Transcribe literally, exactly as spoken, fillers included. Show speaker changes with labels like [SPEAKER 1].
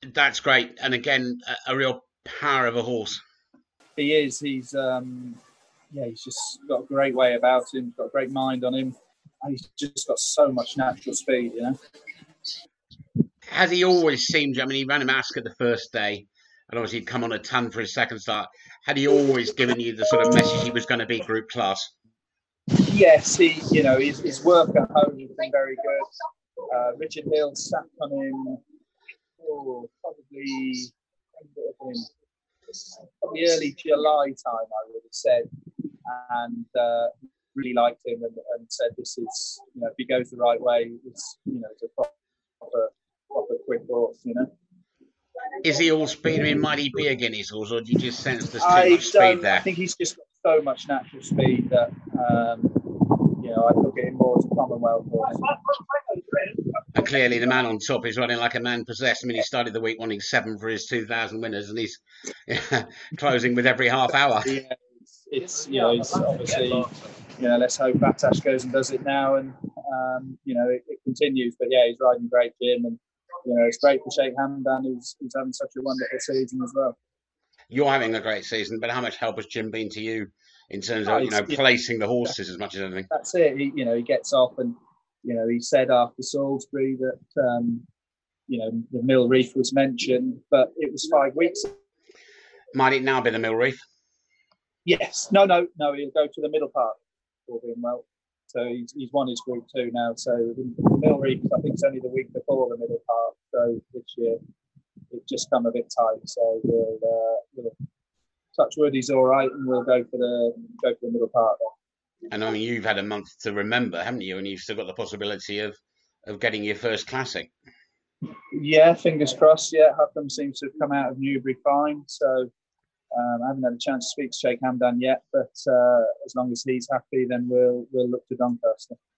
[SPEAKER 1] That's great. And again, a, a real power of a horse.
[SPEAKER 2] He is. He's um, yeah. He's just got a great way about him. He's got a great mind on him. And he's just got so much natural speed. You know.
[SPEAKER 1] Has he always seemed? I mean, he ran a Ascot the first day, and obviously he'd come on a ton for his second start. Had he always given you the sort of message he was going to be group class?
[SPEAKER 2] Yes, he. You know, his, his work at home has been very good. Uh, Richard Hill sat on him. Oh, probably. Probably early July time, I would have said, and uh, really liked him and, and said, "This is, you know, if he goes the right way, it's, you know, it's a proper, proper quick horse, you know."
[SPEAKER 1] Is he all speed? I mean, might he be a Guineas horse, or do you just sense there's too
[SPEAKER 2] I
[SPEAKER 1] much speed there?
[SPEAKER 2] I think he's just got so much natural speed that um, you know, I look at him more as a Commonwealth horse.
[SPEAKER 1] And clearly, the man on top is running like a man possessed. I mean, he started the week wanting seven for his two thousand winners, and he's yeah, closing with every half hour.
[SPEAKER 2] Yeah, it's, it's you know, it's obviously, you know, let's hope Batash goes and does it now, and um, you know, it, it continues. But yeah, he's riding great, Jim, and you know, it's great for Sheikh Hamdan, who's, who's having such a wonderful season as well.
[SPEAKER 1] You're having a great season, but how much help has Jim been to you in terms of, you know, placing the horses as much as anything?
[SPEAKER 2] That's it. He, you know, he gets off and, you know, he said after Salisbury that, um, you know, the Mill Reef was mentioned, but it was five weeks.
[SPEAKER 1] Might it now be the Mill Reef?
[SPEAKER 2] Yes. No, no, no. He'll go to the Middle Park, all being well. So he's, he's won his Group Two now. So the, the Mill Reef, I think it's only the week before the Middle Park. So this year, it's just come a bit tight. So we'll, uh, we'll touch wood, he's all right, and we'll go for the go for the Middle Park then.
[SPEAKER 1] And I mean, you've had a month to remember, haven't you? And you've still got the possibility of of getting your first classic.
[SPEAKER 2] Yeah, fingers crossed. Yeah, Huckham seems to have come out of Newbury fine. So um, I haven't had a chance to speak to Sheikh Hamdan yet, but uh, as long as he's happy, then we'll we'll look to Doncaster.